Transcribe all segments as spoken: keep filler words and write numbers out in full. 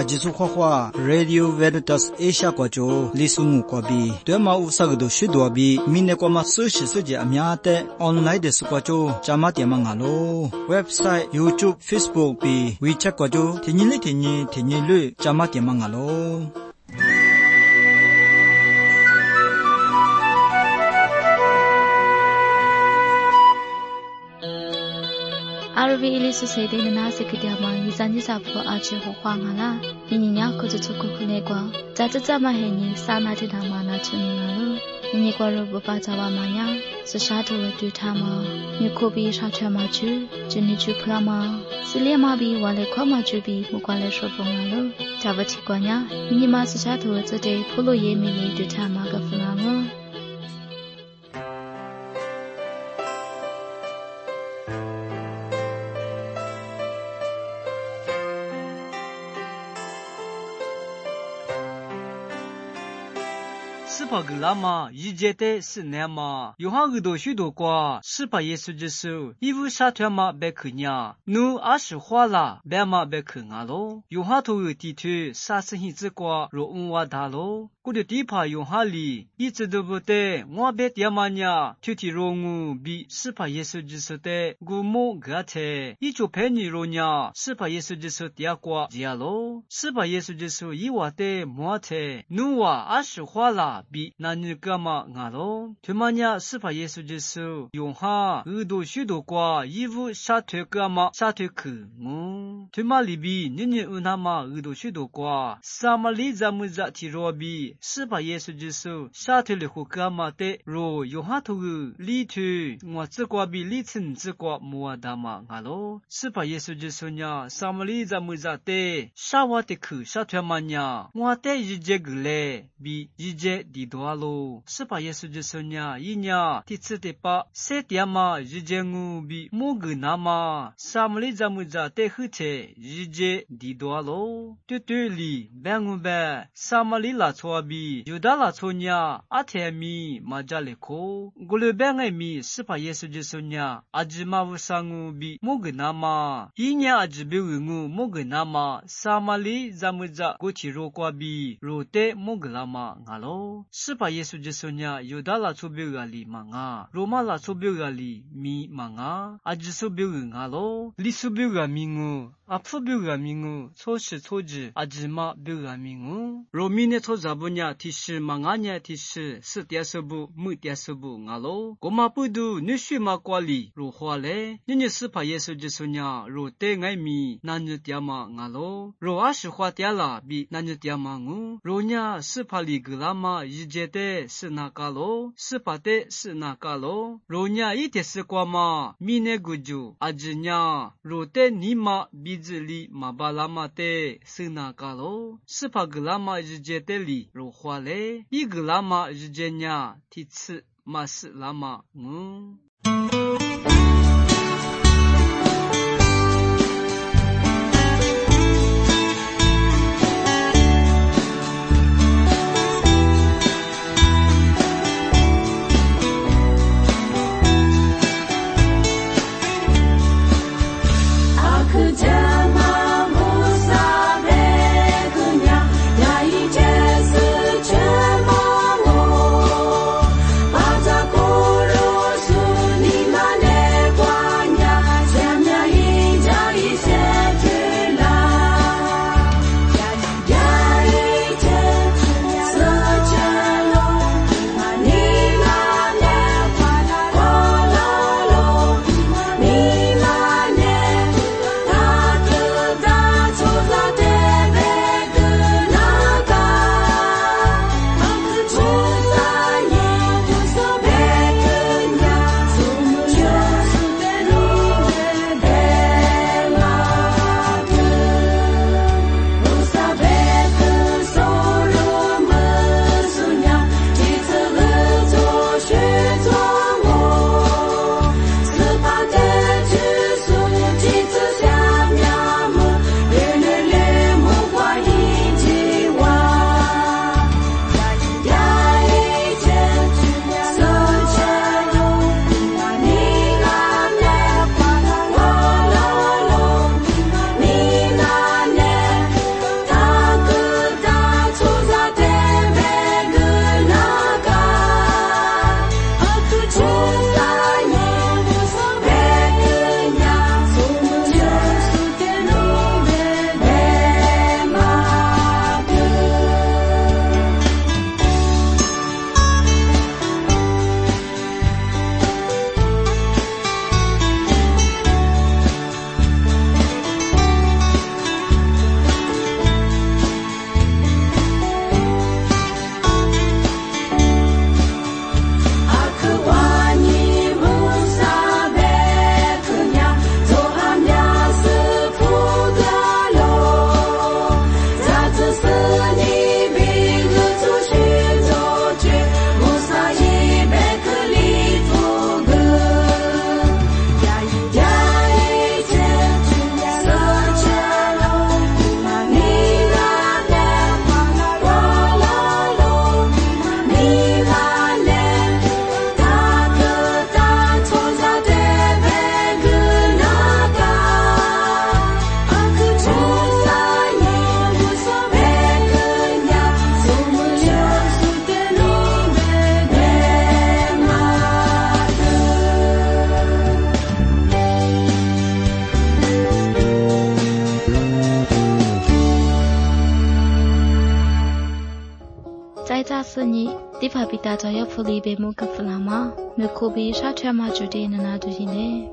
阿吉苏花花 Radio Veritas Asia 国家李苏木国比对马乌萨个都许多比明年国马手写手机阿苗的 online 的是国家加马点嘛阿咯 website YouTube Facebook 比 WeChat 国家天天哩天天天天哩加马点嘛阿咯。 阿尔维伊苏塞的那些个地方，一三一三不阿去火花啊啦，你你娘可就出国去那个，在这这么黑你啥那地他妈那去你那了，你你过路不把这娃嘛呀，是啥头的对他嘛，你可比啥全嘛去，就你去不嘛，是连嘛比我来快嘛去比，不过来说风啊了，这不奇怪呀，你嘛是啥头这得普罗也没来对他嘛个不啦了。 斯帕格拉玛一节的是那么，有好多许多瓜，斯帕耶稣之手，伊乌沙特马贝克尼，努阿什花拉贝马贝克阿罗，有好多地区沙生一只瓜，若乌瓦达罗。古的地帕用哈里，一直都不得，我别点嘛呀，具体容物比斯帕耶稣之手的古木格特，一就陪你容呀，斯帕耶稣之手第二瓜加罗，斯帕耶稣之手一瓦的莫特，努瓦阿什花拉比那女干嘛阿罗，对嘛呀，斯帕耶稣之手用哈，耳朵许多瓜，衣服沙腿干嘛沙腿去，嗯，对嘛里比你你乌那嘛耳朵许多瓜，萨马里扎木扎提罗比。是把耶稣之手下头里胡干嘛的？若有哈头个里头，我只挂比里层只挂莫达嘛阿罗。是把耶稣之手呢，萨摩里在木在的，沙瓦的口沙头嘛呢，我的一节个嘞，比一节地多阿罗。是把耶稣之手呢，一呢，第次的把塞点嘛一节我比莫个那嘛，萨摩里在木在的后头一节地多阿罗。对对里，白我白，萨摩里拉错。比犹大拉错냐阿泰米马加列科古勒贝埃米斯帕耶稣之手냐阿吉马乌桑乌比莫格纳玛伊냐阿吉比乌乌莫格纳玛萨马里扎木扎古提罗瓜比罗特莫格拉玛阿罗斯帕耶稣之手냐犹大拉错比乌阿里玛啊罗马拉错比乌阿里米玛啊阿吉错比乌阿罗里错比乌阿米乌阿普比乌阿米乌错是错字阿吉马比乌阿米乌罗米呢错扎布냐提示망아냐提示是第十部木第十部阿罗我马不读你须马瓜里如花嘞你你是怕耶稣之手냐如得爱米那你点嘛阿罗如阿是花点啦比那你点嘛我如냐是怕里格拉嘛一节的是那个罗是怕的是那个罗如냐一天是瓜嘛米呢古就阿吉냐如得你嘛比子里嘛巴拉嘛的是那个罗是怕格拉嘛一节的里如花嘞，一个喇嘛日间呀，第次马是喇嘛，嗯。 Mane 在这时呢，地方比大家要福利被木个弗拉嘛，没可比啥全嘛就得那那都是呢。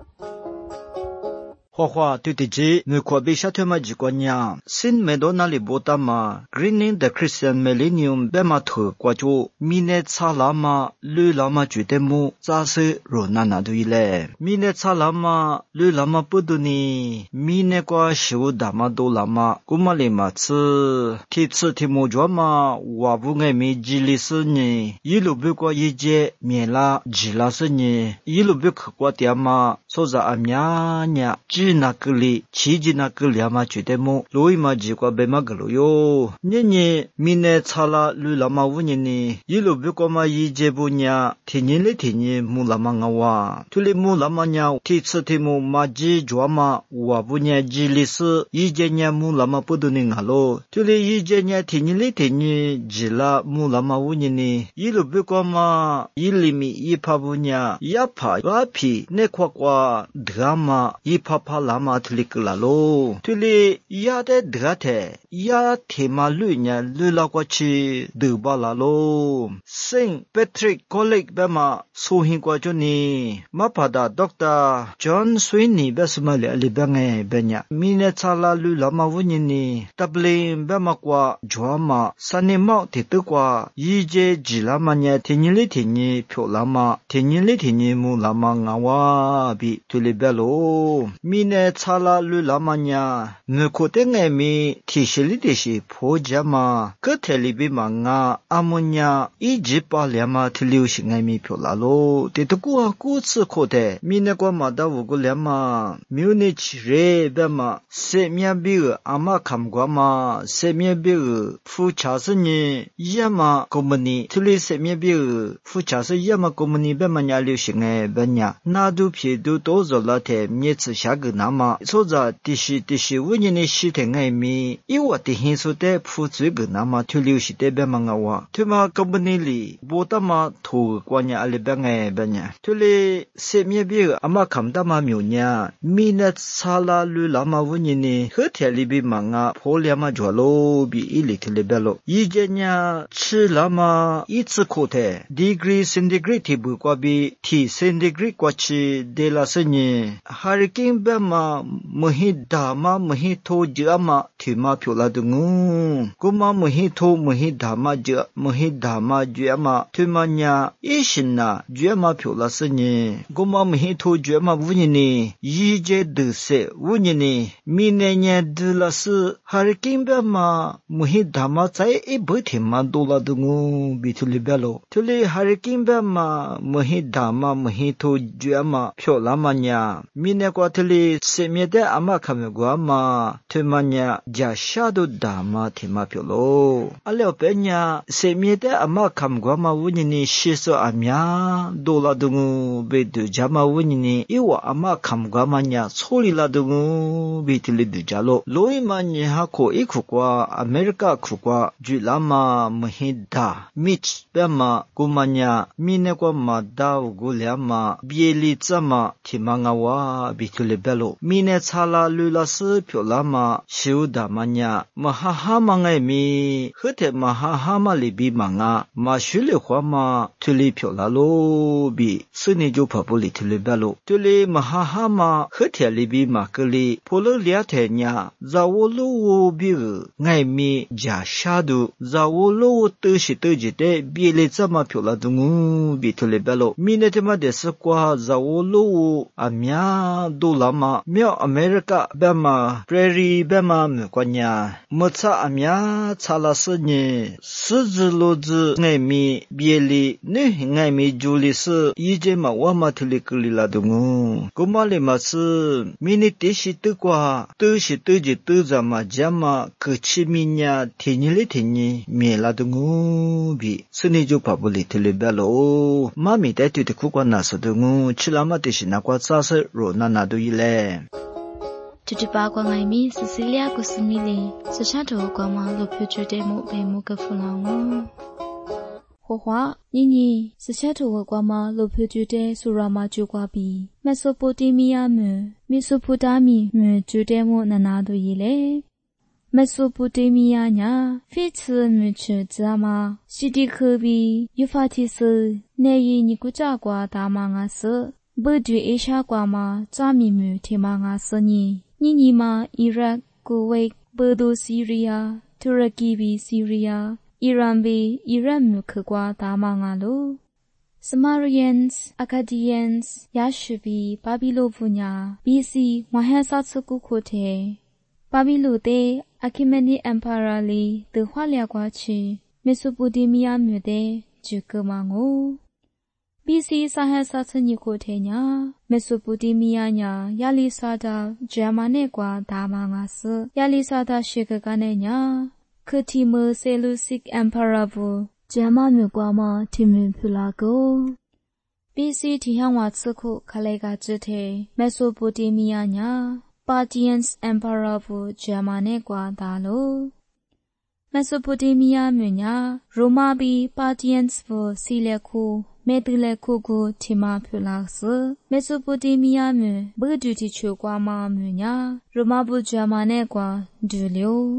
花花对对之，我可比下头嘛几个年，新梅多那里波达嘛 ，Greening the Christian Millennium 白嘛头挂住，米内查拉嘛，绿拉嘛觉得么，咋是罗那那对嘞？米内查拉嘛，绿拉嘛不多呢，米内挂修达嘛多拉嘛，古嘛里嘛吃，提吃提莫着嘛，我不爱米吉里是呢，一路不过一节米拉吉拉是呢，一路不可过点嘛，说着阿娘娘。ji na kli chi ji na kli ma chute mo loi ma ji kwa be ma glo yo nye nye mine chala lu la ma wu nye ni yilo be ko ma yi je bu nya thinyi le thinyi mu la ma nga wa thuli mu la ma nya thi tsu thi mu ma ji jwa ma wa bu nya ji li su yi je nya mu la ma pu du ni nga lo thuli yi je nya thinyi le thinyi ji la mu la ma wu nye ni yilo be ko ma yili mi yi pha bu nya ya pha wa phi ne kwa kwa drama yi pha pha la ma thlik la lo thuli ya de drathe ya thema lu nya lu la kwa chi de ba la lo Saint Patrick College ba ma so hin kwa jo ni ma phada Doctor John Sweeney ba sma le ali ba nge ba nya mi ne chala lu la ma wu ni ni tablin ba ma kwa jwa ma sane ma te tu kwa yi je ji la ma nya thin le thin phyo la ma thin le thin mu la ma nga wa bi thuli ba lo mi ne chala lu la ma nya ne ko te nge mi thi shili de shi pho ja ma ka theli bi ma nga amunya i ji pa le ma thliu shi ngai mi phyo la lo te tu ko ku tsu ko de mi ne ko ma da wu go le ma Munich re ba ma se mya bi ama kham gwa ma se mya bi fu cha se ni ya ma company thli se mya bi fu cha se ya ma company ba ma nya liu shi ngai ba nya na du phi du to zo la the mye tsu sha ge na ma so za ti shi ti shi wu ni ni shi the ngai mi i wa ti hin so de fu zui ge na ma thu liu shi de ba ma nga wa thu ma company li bo ta ma thu kwa nya ale ba ngai ba nya thu le se mye bi ama kham da ma myo nya mi na sala lu la ma wu ni ni he the li bi ma nga pho le ma jwa lo bi i li the le ba lo yi je nya chi la ma i tsu ko the degree centigrade ti bu kwa bi ti centigrade kwa chi de la se ni hurricane ba ma mohi da ma mohi tho ja ma thi ma phyo la du ngu ko ma mohi tho mohi da ma ja mohi da ma ja ma thi ma nya i shin na ja ma phyo la se ni ko ma mohi tho ja ma wu ni ni yi je de se wu ni ni mi ne nya de la se hurricane ba ma mohi da ma chai e bu thi ma do la du ngu bi thu li ba lo thu li hurricane ba ma mohi da ma mohi tho ja ma phyo la ma nya mi ne kwa thli se mye de ama kham gwa ma thu ma nya ja sha do da ma thi ma phyo lo ale pe nya se mye de ama kham gwa ma wu ni ni shi so a mya do la du ngu be du ja ma wu ni ni i wa ama kham gwa ma nya choli la du ngu bi thli du ja lo loi ma nya ha ko i khu kwa America khu kwa ju la ma mohi da mich be ma ku ma nya mi ne kwa ma da gu le ma bie li tsa ma thi ma nga wa bi thli be lo mi ne chala lu la se phyo la ma shiu da ma nya ma ha ha ma ngai mi he the ma ha ha ma li bi ma nga ma shu le khwa ma thli phyo la lo bi su ni jo pha pu li thli be lo thli ma ha ha ma he the li bi ma ke li pho lo lia the nya za wo lo wo bi ngai mi ja sha du za wo lo wo te shi te ji de bi le tsa ma phyo la du ngu bi thli be lo mi ne te ma de se kwa za wo lo wo a mya do la ma myo America ba ma prairie ba ma kwa nya mo cha a mya cha la se ni su zu lo zu ngai mi bi li ne ngai mi ju li se yi je ma wa ma thli kli la du ngu ko ma le ma se mi ni te shi te kwa te shi te ji te za ma ja ma ke chi mi nya thi ni le thi ni mi la du ngu bi su ni ju pa bu li thli ba lo ma mi te tu te ku kwa na so du ngu chi la ma te shi na kwa sa se ro na na du yi le tu tu pa kwa ngai mi Cecilia ko smi le sa cha to kwa ma lo phu chu de mo be mo ka fu la ngo ho hwa ni ni sa cha to kwa ma lo phu chu de su ra ma chu kwa bi Mesopotamia me Mesopotamia me chu de mo na na do yi le 美索不达米亚呀，非此没去怎么？西地科比幼发提斯，内伊尼古扎瓜大马阿斯，不对伊沙瓜嘛，扎米姆提马阿斯尼，尼尼嘛伊拉古维不都叙利亚，土耳其比叙利亚，伊朗比伊朗姆克瓜大马阿鲁。Sumerians, Akkadians, Yashubi, Babylonia, B C, Mahasatsuku Kote, Babylote, Achaemenid Empire li, the Hualiagwachi, Mesopotamia Mude, Jukumango. B C Sahasatsu Kote nya, Mesopotamia nya, Yalisada, Germanegwa Damangas, Yalisada Shikagane nya, Kutimu Seleucid Empire vu. ဂျမမျိုးကွာမတီမဖလာကို B C တီဟန်ဝါစခုခလေကကျတဲ့ Mesopotamia ညာ Parthians Empire ဘူးဂျမနဲ့ကွာတာလို့ Mesopotamia မြို့ညာ Roma ဘီ Parthians ဘူးစီလက်ခုမဲတူလက်ခုကိုတီမဖလာစ Mesopotamia မြို့ဘဒူတီချိုကွာမမြို့ညာ Roma ဘူးဂျမနဲ့ကွာဒူလျို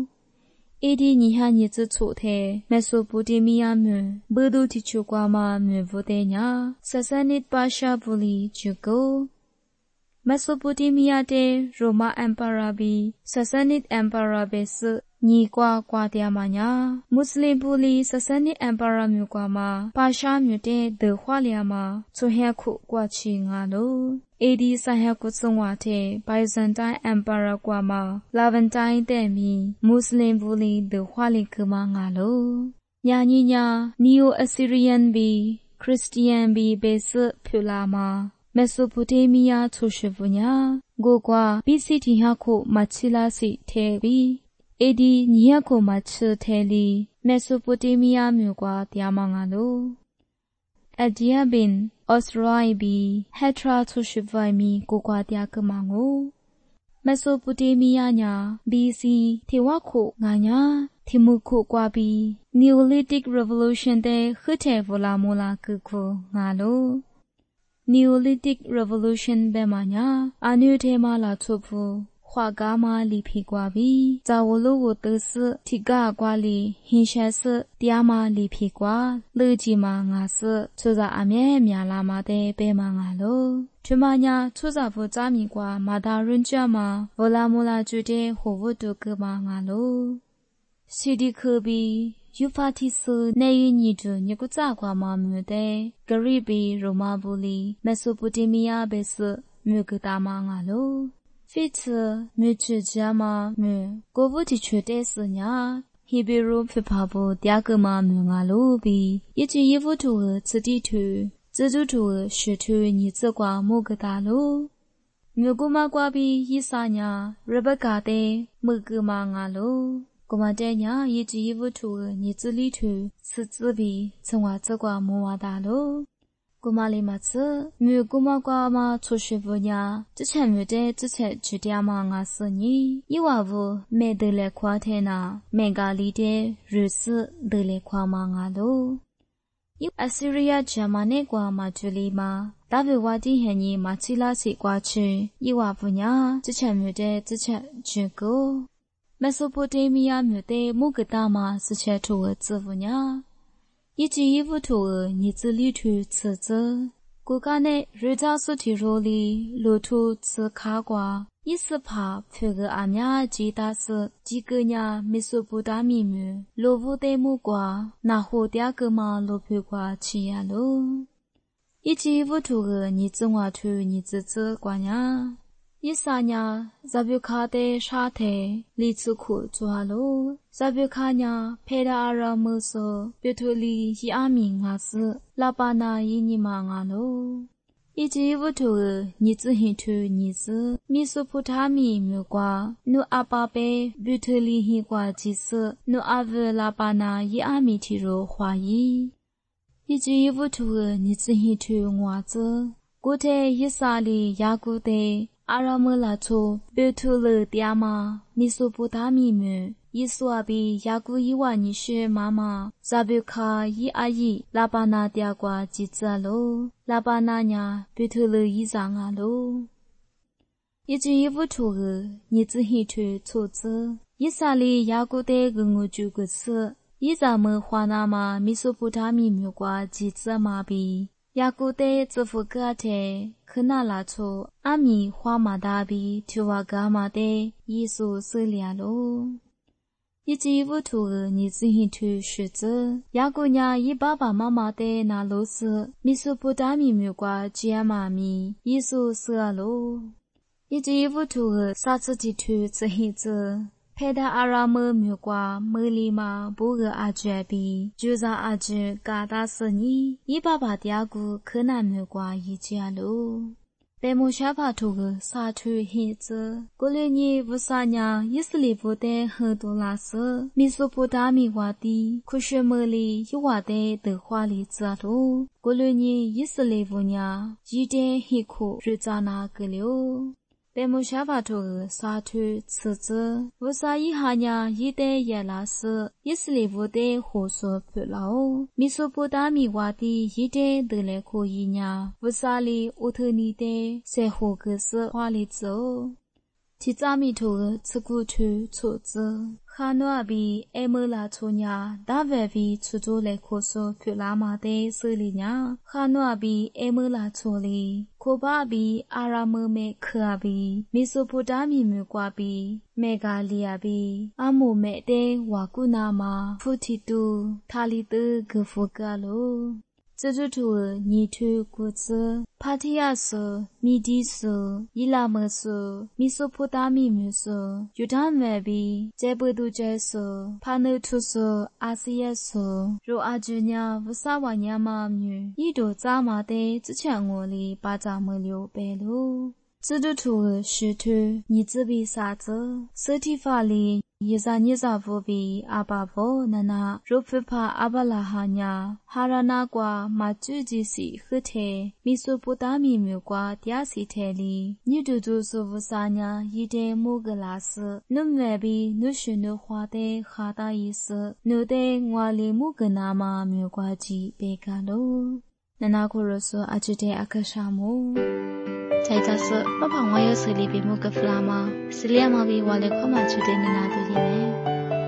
A D 尼哈尼子出台，美索不达米亚姆，不都提出过嘛姆不得呀，十三年巴沙布里就够。美索不达米亚的罗马 Empire 比十三年 Empire 比是尼瓜瓜的嘛呀，穆斯林布里十三年 Empire 姆瓜嘛，巴沙姆的德华利嘛，从海库过去啊喽。A D 三海古生活的 Byzantine Empire 瓜嘛 ，Levantine 的米穆斯林布里的华里克嘛啊喽。呀尼呀 ，Neo Assyrian 比 Christian 比贝斯普拉嘛 ，Mesopotamia 出学不呀，我瓜 B C 天下库马奇拉西特比 A D 尼亚库马奇特里 Mesopotamia 米瓜迪亚嘛啊喽。Adia bin Osroi bi Hatra 出学外米古瓜迪亚克嘛哦。Mesopotamia nya B C 提瓦库俺呀提木库瓜比 Neolithic Revolution 的赫特弗拉穆拉克库俺喽。Neolithic Revolution 贝嘛呀阿纽特马拉出布。画伽马里皮瓜比，在我路我都是提嘎瓜里，现在是迪亚马里皮瓜，乐吉马阿是，出在阿面面拉马的白马阿喽。去马呀，出在不扎米瓜马达人家嘛，乌拉穆拉住的活物都个马阿喽。西迪科比。幼发提斯内伊尼住尼古扎瓜马姆的，格里比罗马布里，美索不达米亚贝斯姆个大马阿喽。非此没去家嘛没，过不提出的是呀。希比如非怕不第二个嘛没啊路比，一句衣服图儿此地图，自主图儿学图你这挂某个大路。没过嘛挂比一三呀，日本家的某个嘛啊路。过嘛这呀，一句衣服图儿你这里图，此自比从我这挂某啊大路。古马里马子，没古马瓜嘛出学不呀？之前没得，之前去点嘛阿是你，伊话不没得来夸天呐，没咖喱的日子得来夸嘛阿喽。伊阿西利亚加嘛那瓜嘛处理嘛，大卫话的很尼嘛起拉西瓜去，伊话不呀？之前没得，之前去过。美索不达米亚没得，某个大嘛之前出个字不呀？一句衣服图儿，你这里图此子，国家内日照苏提罗里路途此卡瓜，一是怕这个阿娘吉达斯几个呀美索不达米姆，罗布德木瓜，那后第二个嘛罗皮瓜去呀喽。一句衣服图儿，你这话图你这这瓜呀。一三年，咱别看的沙特里次库做喽，咱别看呀，陪着阿拉姆说，别脱离一阿明阿是，老爸那一尼嘛阿喽。一句不脱，你只很脱你是，米索普塔米没瓜，努阿爸贝别脱离一瓜即是，努阿维老爸那一阿米提罗怀疑。一句不脱，你只很脱我子，古代一沙里雅古代。阿拉姆拉图贝图勒迪亚玛，米索普达米姆，伊苏阿比雅古伊瓦尼雪妈妈，扎贝卡伊阿姨，拉巴纳迪亚瓜吉扎罗，拉巴纳呀贝图勒伊藏阿罗。一句衣服图儿，你只黑图错字， 以色列雅各的个我主个次，以咱们华南嘛米索普达米苗瓜几只马比，雅各的支付个体，可那拉出阿米华马达比，就话干嘛的耶稣死了喽。一季乌土儿你自己去选择，雅各伢以爸爸妈妈的那老师，米索普达米苗瓜几妈咪，耶稣死了喽。一季乌土儿啥子地区自己子。佩达阿拉姆苗瓜莫里马布个阿杰比，就在阿杰嘎达斯尼，伊爸爸第二个可南苗瓜一家喽。白木sha巴图个沙土黑子，过了年五三年，以色列部队很多拉斯，米索普达米瓦地，库什莫里一瓦的德华里子喽。过了年以色列部年，一点黑苦日扎那个了。白木sha巴图个沙土次子，五三一下年一代耶拉斯，以色列部队火速扑牢，米索普达米瓦地一代德莱库一年，五三里乌特尼的塞胡格斯华里走。提扎米图个次古图错子，哈努阿比埃莫拉错nhà，大卫比出租来科索普拉马的手里nhà，哈努阿比埃莫拉错里，科巴比阿拉莫梅克阿比，米索普达米苗瓜比，梅加利亚比，阿姆梅的瓦古纳马，普提杜，塔里德格夫嘎罗。这就图泥土谷子，帕提亚斯、米迪斯、伊拉莫斯、米索普达米姆斯、犹他麦比、杰布杜杰斯、帕努图斯、阿西耶斯，如阿吉尼亚、乌萨瓦尼亚马姆，一度扎马的之前我里把咱们留白路。这就图是图你自比啥子？实体法里。伊扎尼扎夫比阿巴伯那那，如普帕阿巴拉哈尼，哈拉那瓜马祖吉西赫特，米索普达米苗瓜第二西特里，你都做苏乌萨尼一代穆格拉斯，努外比努许努花的哈达意思，努的瓦里穆格纳马苗瓜吉贝卡罗，那那库罗苏阿吉的阿克沙姆。在这时，我朋友有手里边木个弗拉玛，手里嘛比我来看嘛就对你拿到的呢。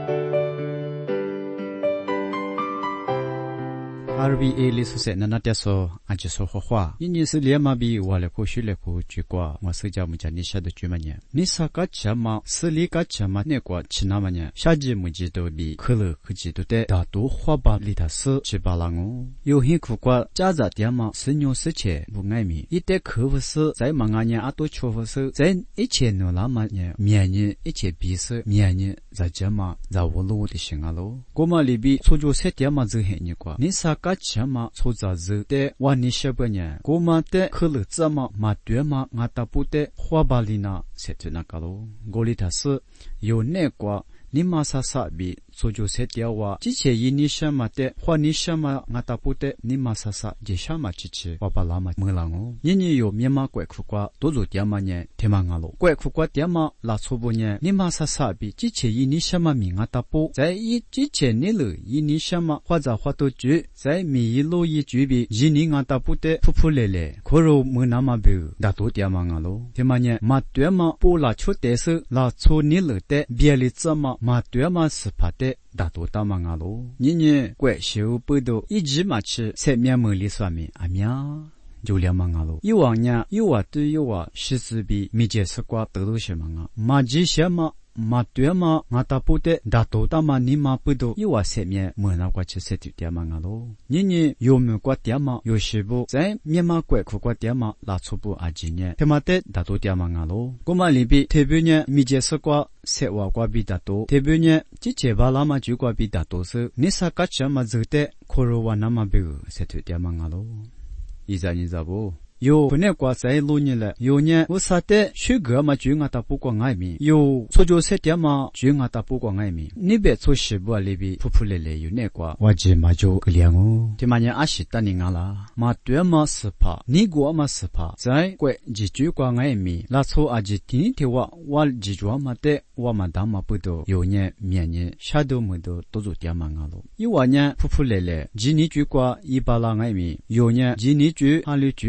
R B A 里苏塞那那点说，俺就说话话。因你是连嘛比我来过去来过去过，我是叫木家你晓得句嘛呢？你啥个钱嘛？是里个钱嘛？那个去哪嘛呢？下季木记都比可乐可记都得，大多花吧里头是七八郎哦。有很苦瓜，家家店嘛是牛是钱不爱米，一代客户是在忙啊年阿多缺户是，在一千牛那嘛呢？明年一千比是明年在家嘛在我路的行啊喽。我嘛里边出租车店嘛就很你瓜，你啥个钱嘛出杂子的，我你晓不呢？我嘛的可乐子嘛嘛对嘛，我打不的花巴里那是就那个喽。我里头是有那个。你马萨萨比出租车店话，之前一你什么的，或你什么我打不的，你马萨萨就什么之前，我把那么没了哦。因你有面嘛怪苦瓜，多做点嘛呢，天嘛阿罗，怪苦瓜点嘛拉错不呢？你马萨萨比之前一你什么名我打不，在一之前你了一你什么或者或多句，在米一路一句比一你我打不的扑扑咧咧，可如没那么别，打多点嘛阿罗，天嘛呢？嘛对嘛不拉错的是拉错你了的，别里怎么？嘛对嘛是怕的，大多大嘛阿罗，你呢怪修不到一直嘛去在面门里上面阿喵。就两万阿罗，以往呢有啊对有啊，实质比没解释过得到什么啊？嘛这些嘛。嘛对嘛，我打不得，大多大嘛你嘛不多，有啊些面没那过去设定点嘛阿罗，你呢有没过点嘛？有时不在面嘛怪苦过点嘛，拉出不阿几年，他妈的大多点嘛阿罗，我嘛里边特别呢没解释过，说话过比大多，特别呢之前把那么就过比大多是，你啥个钱嘛走的，可如话那么别个设定点嘛阿罗，一在你知不？有不那瓜在路呢了，有呢我啥的许个嘛就我打不过外面，有出租车店嘛就我打不过外面，你别出西部里边扑扑咧咧有那瓜，我这嘛就个凉哦，这嘛呢阿西打你俺啦，嘛对嘛是怕，你过嘛是怕，在怪几句过外面，拉错阿几天天话我几句嘛的，我嘛打嘛不多，有呢明年下都没多多做点嘛俺咯，有话呢扑扑咧咧，几年句过一把拉外面，有呢几年句阿里句过。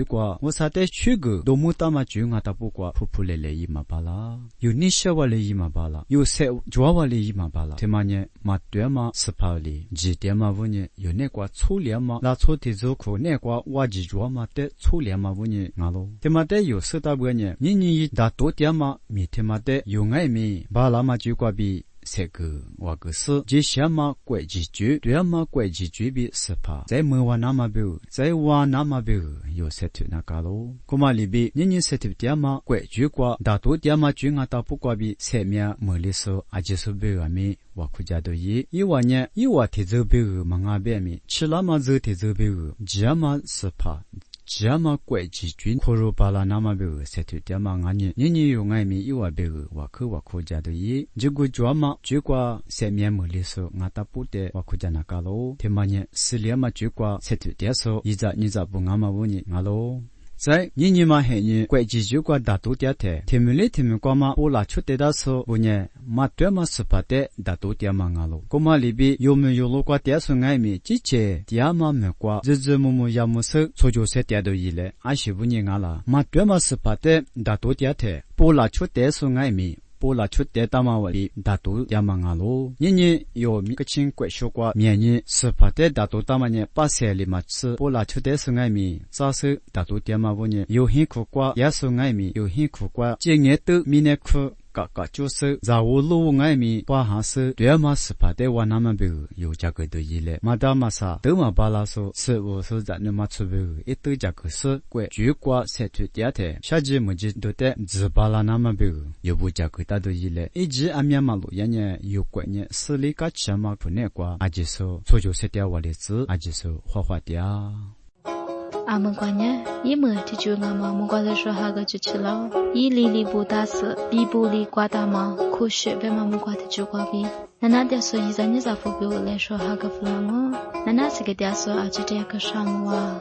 我啥的去个多么大嘛就我打不过普普累累一嘛巴拉，有你小话累一嘛巴拉，有谁抓话累一嘛巴拉，他妈呢嘛对嘛是跑里，几点嘛问呢有那个粗粮嘛，那粗的走口那个挖几抓嘛的粗粮嘛问呢俺喽，他妈的有四大不呢，你你打多点嘛，米他妈的有爱米巴拉嘛就挂比。这个我个是这些嘛怪几句，对嘛怪几句比是怕，在没话那么表，在话那么表有些图那个咯。古嘛里边，你你些图点嘛怪句话，大多点嘛句我打不过比前面没里说，阿就是表阿咪。我苦家都一，一万年一万提走表嘛阿边咪，吃了嘛走提走表，这嘛是怕。这么怪几句，可如巴拉那么别个，晒土点嘛俺呢，你你用爱米一万别个，我可我苦家都一，这个做嘛，这个晒面没里说，俺打不得，我苦家那个咯，他妈呢，十年嘛这个晒土点说，一只你只不俺嘛问你，俺咯。在你你嘛黑你怪几句话打都点的，他们嘞他们光嘛我拉出的的时候，不呢嘛对嘛是怕的打都点嘛俺咯，古嘛里边有没有路过点数爱米，之前点嘛没过，日日么么要么是错就些点都一嘞，俺是不呢俺啦，嘛对嘛是怕的打都点的，不拉出点数爱米。波拉出的大马瓦里大都亚马阿罗，年年有米个ချင်း怪说过，明年是怕的大都大马年八十里马次，波拉出的是爱米，早是大都亚马五年有很苦瓜，也是爱米有很苦瓜，今年都明年苦。个个就是在我路外面把哈是对嘛是怕的话那么别有价格的一类，马达马萨都嘛巴拉说是我是在那么出别一堆价格是贵，主挂社区第二天下季么子都得只巴拉那么别有不价格大的一类，一直阿面马路呀呢有贵呢，是里个起码不那个，阿就说错就设掉我的字，阿就说花花掉。 阿门关呢，一门提就俺们门关来说哈个就去了，一里里不打死，里不里刮大嘛，可学别嘛门关提就刮比，那那点说一在你咋不给我来说哈个弗朗哦，那那是个点说阿就这个啥么哇。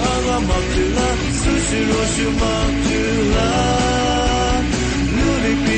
若是忙去了，努力比